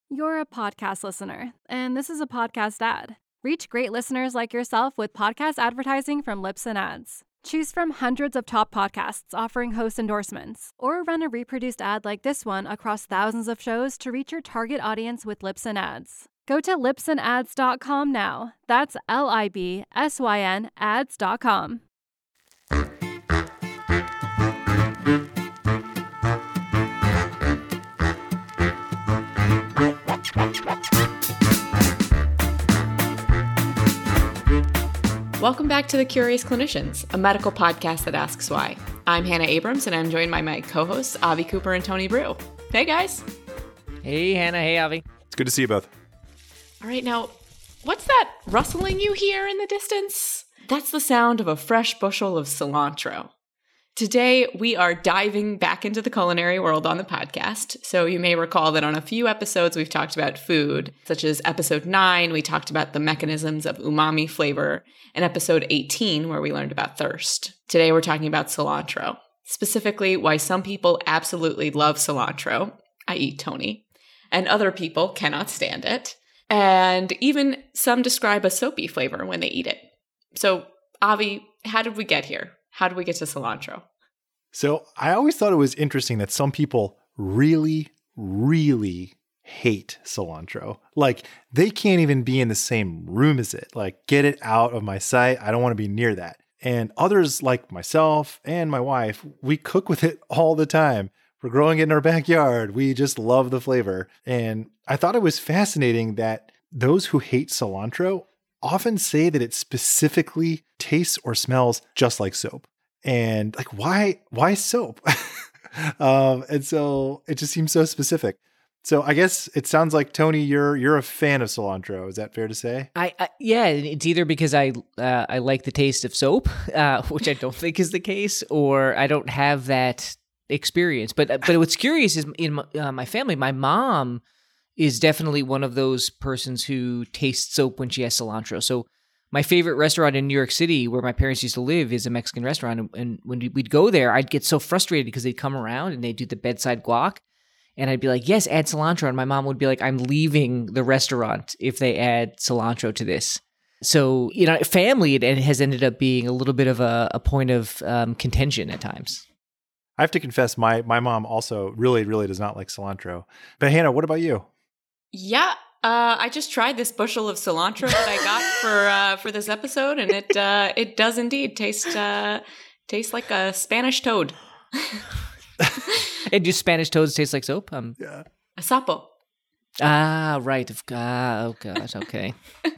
You're a podcast listener, and this is a podcast ad. Reach great listeners like yourself with podcast advertising from Libsyn Ads. Choose from hundreds of top podcasts offering host endorsements, or run a reproduced ad like this one across thousands of shows to reach your target audience with Libsyn Ads. Go to libsynads.com now. That's LIBSYN ads.com. Welcome back to The Curious Clinicians, a medical podcast that asks why. I'm Hannah Abrams, and I'm joined by my co-hosts, Avi Cooper and Tony Brew. Hey, guys. Hey, Hannah. Hey, Avi. It's good to see you both. All right, now, what's that rustling you hear in the distance? That's the sound of a fresh bushel of cilantro. Today, we are diving back into the culinary world on the podcast. So you may recall that on a few episodes, we've talked about food, such as episode 9, we talked about the mechanisms of umami flavor, and episode 18, where we learned about thirst. Today, we're talking about cilantro, specifically why some people absolutely love cilantro, i.e. Tony, and other people cannot stand it. And even some describe a soapy flavor when they eat it. So, Avi, how did we get here? How did we get to cilantro? So I always thought it was interesting that some people really, really hate cilantro. Like, they can't even be in the same room as it. Like, get it out of my sight. I don't want to be near that. And others, like myself and my wife, we cook with it all the time. We're growing it in our backyard. We just love the flavor. And I thought it was fascinating that those who hate cilantro often say that it specifically tastes or smells just like soap. And like, why soap? And so it just seems so specific. So I guess it sounds like, Tony, you're a fan of cilantro. Is that fair to say? Yeah, it's either because I like the taste of soap, which I don't think is the case, or I don't have that experience. But what's curious is in my family, my mom is definitely one of those persons who tastes soap when she has cilantro. So my favorite restaurant in New York City, where my parents used to live, is a Mexican restaurant. And when we'd go there, I'd get so frustrated because they'd come around and they'd do the bedside guac. And I'd be like, yes, add cilantro. And my mom would be like, I'm leaving the restaurant if they add cilantro to this. So, family, it has ended up being a little bit of a point of contention at times. I have to confess, my mom also really, really does not like cilantro. But Hannah, what about you? Yeah, I just tried this bushel of cilantro that I got for this episode, and it does indeed taste like a Spanish toad. And do Spanish toads taste like soap? Yeah. A sapo. Ah, right. Oh gosh. Okay.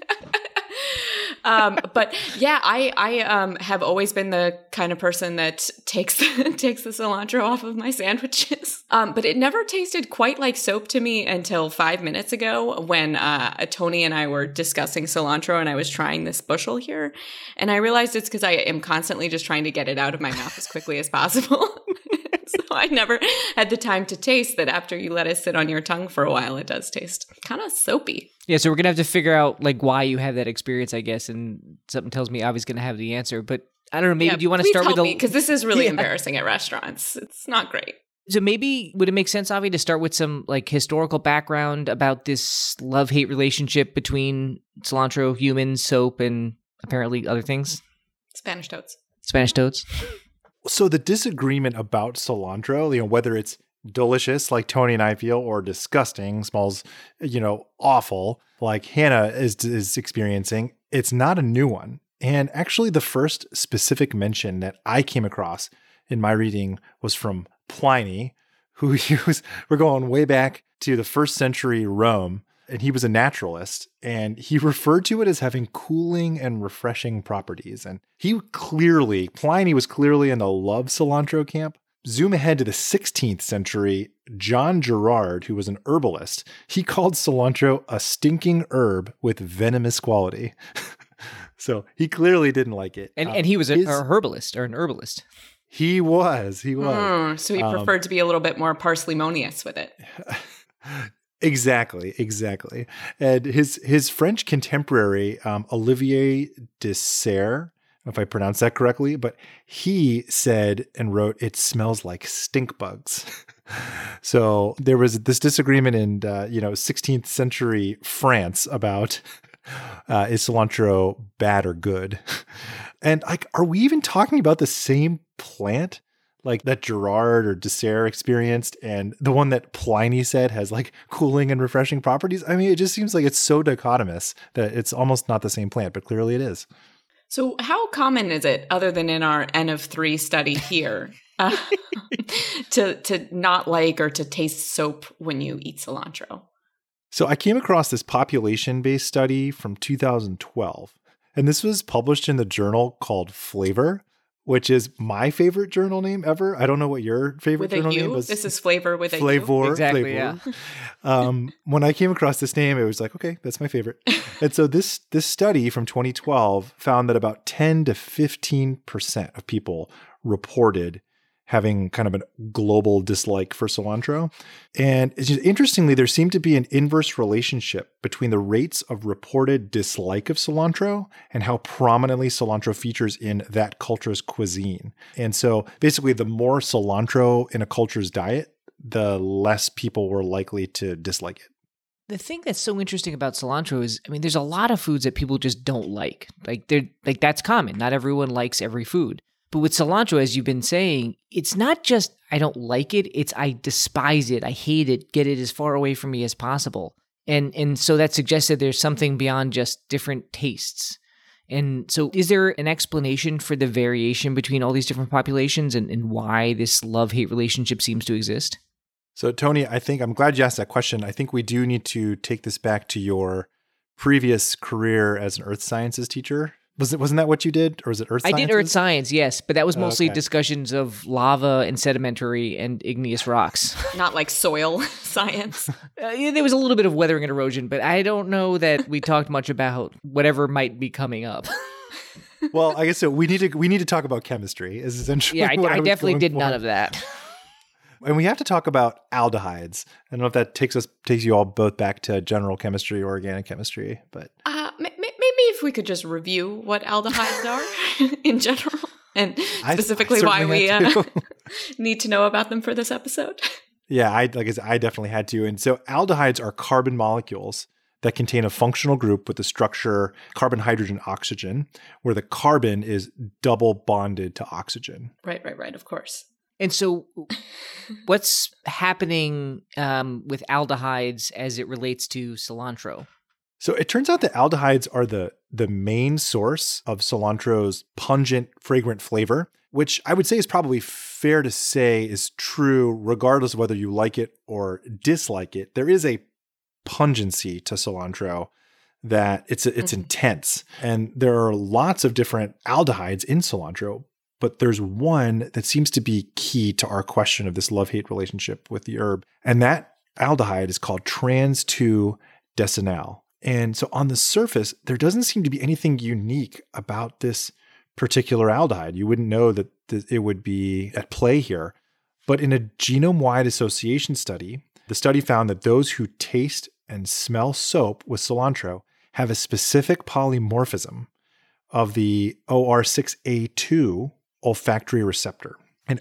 But yeah, I have always been the kind of person that takes the cilantro off of my sandwiches. But it never tasted quite like soap to me until 5 minutes ago when Tony and I were discussing cilantro and I was trying this bushel here. And I realized it's because I am constantly just trying to get it out of my mouth as quickly as possible. So I never had the time to taste that after you let it sit on your tongue for a while, it does taste kind of soapy. Yeah, so we're going to have to figure out like why you have that experience, I guess, and something tells me Avi's going to have the answer. But I don't know, maybe do you want to start with because this is really embarrassing at restaurants. It's not great. So maybe would it make sense, Avi, to start with some like historical background about this love-hate relationship between cilantro, humans, soap, and apparently other things? Spanish toads. Spanish toads. So the disagreement about cilantro, whether it's delicious like Tony and I feel or disgusting, smells, awful like Hannah is experiencing, it's not a new one. And actually the first specific mention that I came across in my reading was from Pliny, who we're going way back to the 1st century Rome, and he was a naturalist, and he referred to it as having cooling and refreshing properties. And Pliny was clearly in the love cilantro camp. Zoom ahead to the 16th century, John Gerard, who was an herbalist, he called cilantro a stinking herb with venomous quality. So he clearly didn't like it. And he was a herbalist or an herbalist. He was. So he preferred to be a little bit more parsimonious with it. Exactly. And his French contemporary, Olivier de Serres, if I pronounce that correctly, but he said and wrote, "It smells like stink bugs." So there was this disagreement in 16th century France about is cilantro bad or good? And like, are we even talking about the same plant? Like that Gerard or Dessert experienced and the one that Pliny said has like cooling and refreshing properties. I mean, it just seems like it's so dichotomous that it's almost not the same plant, but clearly it is. So how common is it, other than in our N of 3 study here, to not like or to taste soap when you eat cilantro? So I came across this population-based study from 2012, and this was published in the journal called Flavor, which is my favorite journal name ever. I don't know what your favorite journal name is. This is Flavor with a U? Flavor. Exactly, Flavor. Yeah. When I came across this name, it was like, okay, that's my favorite. And so this study from 2012 found that about 10 to 15% of people reported having kind of a global dislike for cilantro. And it's just, interestingly, there seemed to be an inverse relationship between the rates of reported dislike of cilantro and how prominently cilantro features in that culture's cuisine. And so basically, the more cilantro in a culture's diet, the less people were likely to dislike it. The thing that's so interesting about cilantro is, I mean, there's a lot of foods that people just don't like. Like that's common. Not everyone likes every food. But with cilantro, as you've been saying, it's not just I don't like it, it's I despise it, I hate it, get it as far away from me as possible. And so that suggests that there's something beyond just different tastes. And so is there an explanation for the variation between all these different populations and why this love-hate relationship seems to exist? So Tony, I'm glad you asked that question. I think we do need to take this back to your previous career as an earth sciences teacher. Wasn't that what you did? Or was it earth science? I did earth science, yes, but that was mostly discussions of lava and sedimentary and igneous rocks. Not like soil science. There was a little bit of weathering and erosion, but I don't know that we talked much about whatever might be coming up. Well, I guess so. We need to talk about chemistry. Is essentially I what I definitely did for. None of that. And we have to talk about aldehydes. I don't know if that takes you all both back to general chemistry or organic chemistry, but maybe if we could just review what aldehydes are in general, and specifically why we need to know about them for this episode. Yeah, I definitely had to. And so aldehydes are carbon molecules that contain a functional group with the structure carbon, hydrogen, oxygen, where the carbon is double bonded to oxygen. Right, of course. And so what's happening with aldehydes as it relates to cilantro? So it turns out that aldehydes are the main source of cilantro's pungent, fragrant flavor, which I would say is probably fair to say is true regardless of whether you like it or dislike it. There is a pungency to cilantro that it's intense. And there are lots of different aldehydes in cilantro, but there's one that seems to be key to our question of this love-hate relationship with the herb. And that aldehyde is called trans-2-decenal. And so on the surface, there doesn't seem to be anything unique about this particular aldehyde. You wouldn't know that it would be at play here. But in a genome-wide association study, the study found that those who taste and smell soap with cilantro have a specific polymorphism of the OR6A2 olfactory receptor. And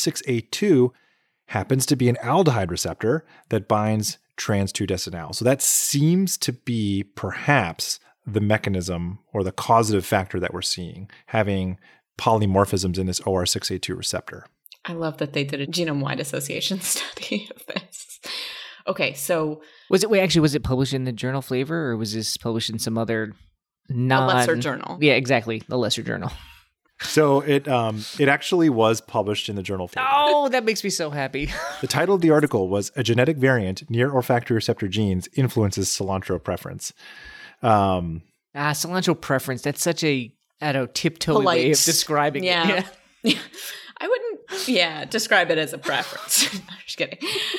OR6A2 happens to be an aldehyde receptor that binds trans-2-decenal. So that seems to be perhaps the mechanism or the causative factor that we're seeing, having polymorphisms in this OR6A2 receptor. I love that they did a genome-wide association study of this. Okay, so... Was it published in the journal Flavor, or was this published in some other a lesser journal? Yeah, exactly, the lesser journal. So it actually was published in the journal Flavor. Oh, that makes me so happy. The title of the article was "A Genetic Variant Near Olfactory Receptor Genes Influences Cilantro Preference." Cilantro preference. That's such a, tiptoe way of describing it. Yeah. I wouldn't, describe it as a preference. I'm just kidding.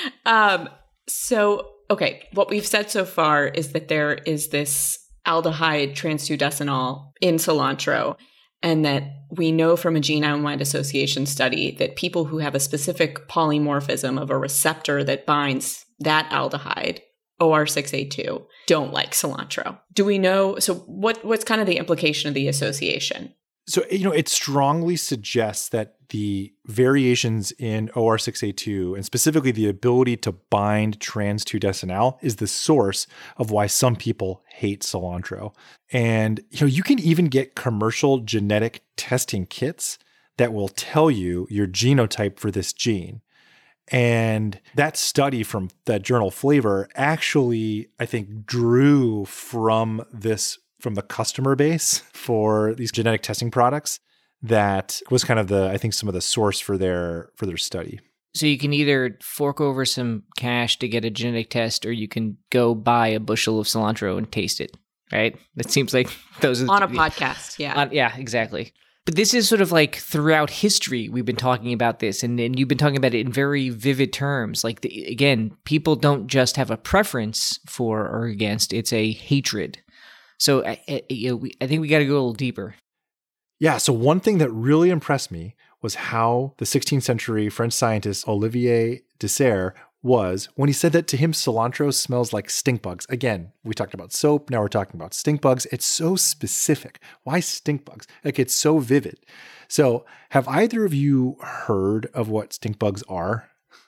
So, okay, what we've said so far is that there is this aldehyde trans-2-decenal in cilantro, and that we know from a genome-wide association study that people who have a specific polymorphism of a receptor that binds that aldehyde, OR6A2, don't like cilantro. Do we know, so what's kind of the implication of the association? So, it strongly suggests that the variations in OR6A2, and specifically the ability to bind trans-2-decenal, is the source of why some people hate cilantro. And, you can even get commercial genetic testing kits that will tell you your genotype for this gene. And that study from that journal Flavor actually, I think, drew from the customer base for these genetic testing products. That was kind of I think some of the source for their study. So you can either fork over some cash to get a genetic test, or you can go buy a bushel of cilantro and taste it, right? It seems like those are on a podcast. Yeah. Yeah, exactly. But this is sort of like throughout history, we've been talking about this, and you've been talking about it in very vivid terms. Like, again, people don't just have a preference for or against, it's a hatred. So I think we got to go a little deeper. Yeah, so one thing that really impressed me was how the 16th century French scientist Olivier Dessert was when he said that to him, cilantro smells like stink bugs. Again, we talked about soap, now we're talking about stink bugs. It's so specific. Why stink bugs? Like, it's so vivid. So have either of you heard of what stink bugs are?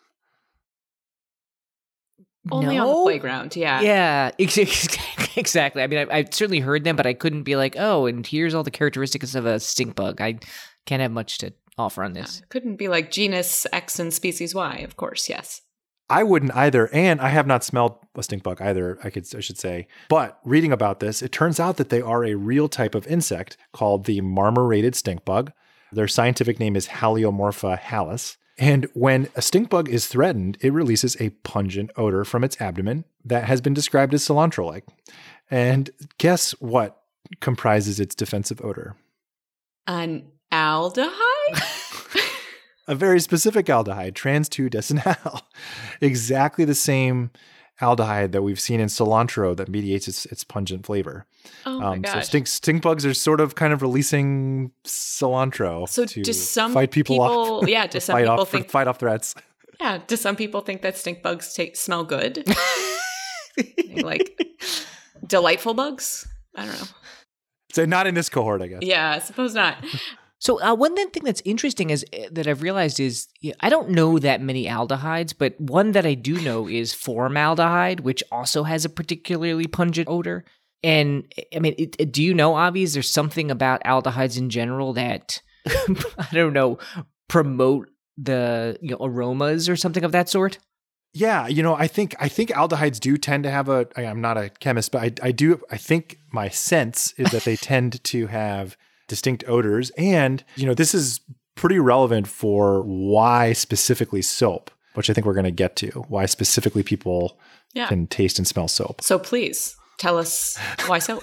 Only on the playground, yeah. Yeah, exactly. I mean, I've certainly heard them, but I couldn't be like, oh, and here's all the characteristics of a stink bug. I can't have much to offer on this. Couldn't be like genus X and species Y, of course, yes. I wouldn't either, and I have not smelled a stink bug either, I should say. But reading about this, it turns out that they are a real type of insect called the marmorated stink bug. Their scientific name is Haliomorpha halis. And when a stink bug is threatened, it releases a pungent odor from its abdomen that has been described as cilantro-like. And guess what comprises its defensive odor? An aldehyde? A very specific aldehyde, trans-2-decenal. Exactly the same aldehyde that we've seen in cilantro that mediates its pungent flavor. Oh my gosh. So stink bugs are sort of kind of releasing cilantro to fight people off. Yeah, do some people think fight off threats? Yeah, do some people think that stink bugs smell good? Like delightful bugs? I don't know. So not in this cohort, I guess. Yeah, I suppose not. So one thing that's interesting is that I've realized is I don't know that many aldehydes, but one that I do know is formaldehyde, which also has a particularly pungent odor. And I mean, do you know, Avi, is there something about aldehydes in general that, I don't know, promote the aromas or something of that sort? Yeah, I think aldehydes do tend to have I'm not a chemist, but I think my sense is that they tend to have distinct odors. And, this is pretty relevant for why specifically soap, which I think we're going to get to, why specifically people can taste and smell soap. So please tell us why soap.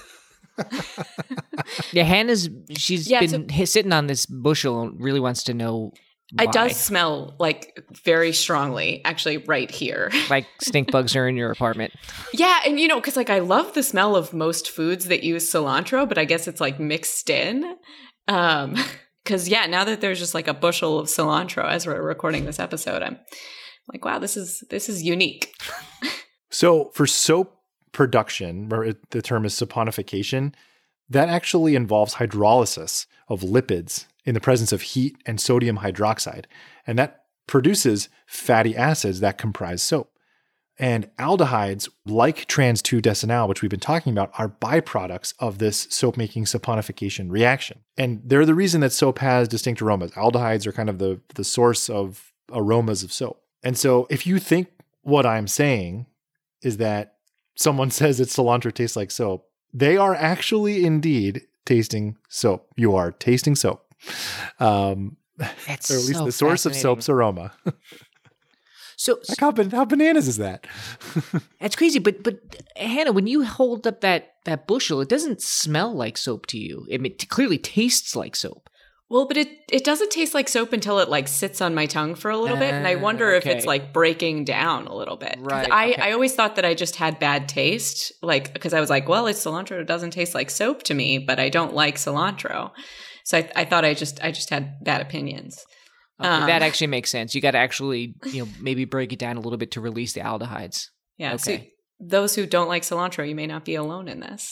Yeah, Hannah's, she's been sitting on this bushel and really wants to know why. It does smell like very strongly, actually, right here. Like stink bugs are in your apartment. Yeah, and because I love the smell of most foods that use cilantro, but I guess it's like mixed in. Because now that there's just like a bushel of cilantro as we're recording this episode, I'm like, wow, this is unique. So for soap production, the term is saponification, that actually involves hydrolysis of lipids in the presence of heat and sodium hydroxide. And that produces fatty acids that comprise soap. And aldehydes, like trans-2-decenal, which we've been talking about, are byproducts of this soap-making saponification reaction. And they're the reason that soap has distinct aromas. Aldehydes are kind of the source of aromas of soap. And so if you think what I'm saying is that someone says that cilantro tastes like soap, they are actually tasting soap. You are tasting soap. That's or at least so the source of soap's aroma. So how bananas is that? That's crazy. But Hannah, when you hold up that bushel, it doesn't smell like soap to you. It clearly tastes like soap. Well, but it doesn't taste like soap until it like sits on my tongue for a little bit, and I wonder if it's like breaking down a little bit. Right. I always thought that I just had bad taste, like because I was like, well, it's cilantro. It doesn't taste like soap to me, but I don't like cilantro, so I thought I just had bad opinions. Okay, that actually makes sense. You got to actually maybe break it down a little bit to release the aldehydes. Yeah. Okay. So those who don't like cilantro, you may not be alone in this.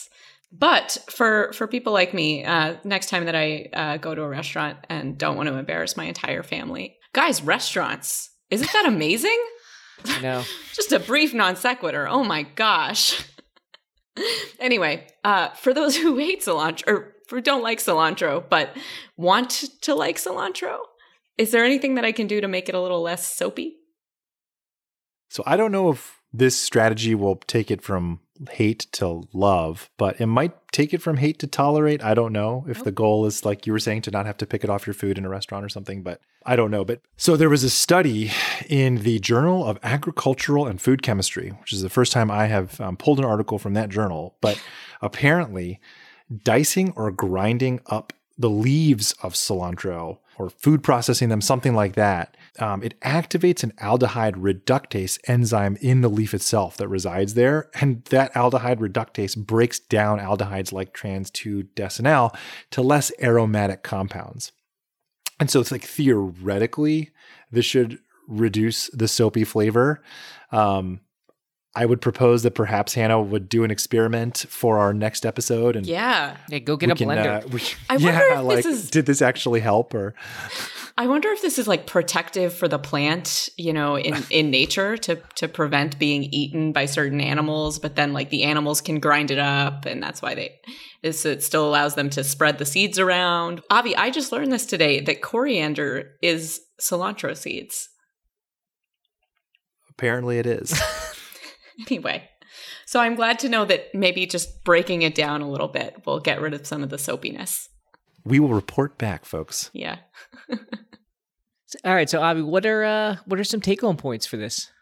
But for people like me, next time that I go to a restaurant and don't want to embarrass my entire family, guys, restaurants, isn't that amazing? No. Just a brief non sequitur. Oh my gosh. Anyway, for those who hate cilantro or who don't like cilantro but want to like cilantro, is there anything that I can do to make it a little less soapy? So I don't know if this strategy will take it from hate to love, but it might take it from hate to tolerate. I don't know if the goal is, like you were saying, to not have to pick it off your food in a restaurant or something, but I don't know. But so there was a study in the Journal of Agricultural and Food Chemistry, which is the first time I have pulled an article from that journal. But apparently dicing or grinding up the leaves of cilantro or food processing them, something like that, it activates an aldehyde reductase enzyme in the leaf itself that resides there. And that aldehyde reductase breaks down aldehydes like trans-2-decenal to less aromatic compounds. And so it's like theoretically, this should reduce the soapy flavor. I would propose that perhaps Hannah would do an experiment for our next episode. And yeah, go get a blender. I wonder if this is, did this actually help? Or I wonder if this is like protective for the plant, you know, in nature to prevent being eaten by certain animals, but then like the animals can grind it up, and that's why it still allows them to spread the seeds around. Avi, I just learned this today, that coriander is cilantro seeds. Apparently it is. Anyway, so I'm glad to know that maybe just breaking it down a little bit will get rid of some of the soapiness. We will report back, folks. Yeah. All right, so Avi, what are some take-home points for this?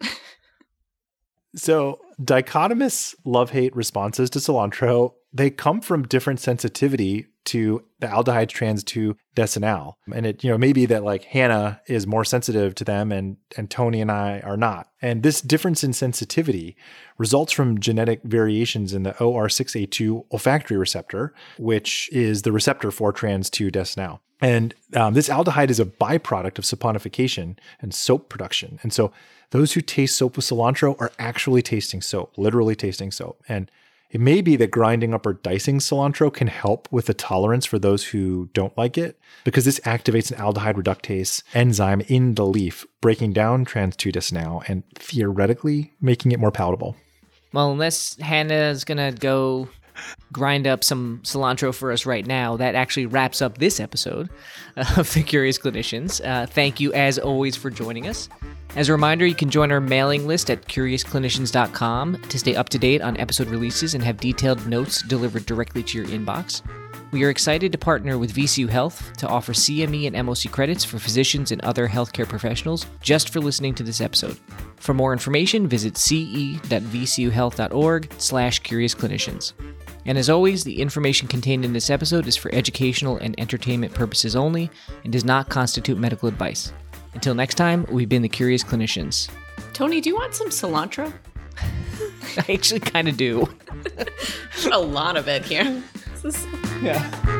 So dichotomous love-hate responses to cilantro, they come from different sensitivity to the aldehydes trans-2-decenal. And it, may be that like Hannah is more sensitive to them and Tony and I are not. And this difference in sensitivity results from genetic variations in the OR6A2 olfactory receptor, which is the receptor for trans-2-decenal. And this aldehyde is a byproduct of saponification and soap production. And so those who taste soap with cilantro are actually tasting soap, literally tasting soap. And it may be that grinding up or dicing cilantro can help with the tolerance for those who don't like it, because this activates an aldehyde reductase enzyme in the leaf, breaking down trans-2-decenal and theoretically making it more palatable. Well, unless Hannah's going to go grind up some cilantro for us right now, that actually wraps up this episode of The Curious Clinicians. Thank you, as always, for joining us. As a reminder, you can join our mailing list at CuriousClinicians.com to stay up to date on episode releases and have detailed notes delivered directly to your inbox. We are excited to partner with VCU Health to offer CME and MOC credits for physicians and other healthcare professionals just for listening to this episode. For more information, visit ce.vcuhealth.org/CuriousClinicians. And as always, the information contained in this episode is for educational and entertainment purposes only and does not constitute medical advice. Until next time, we've been the Curious Clinicians. Tony, do you want some cilantro? I actually kind of do. A lot of it here. Yeah.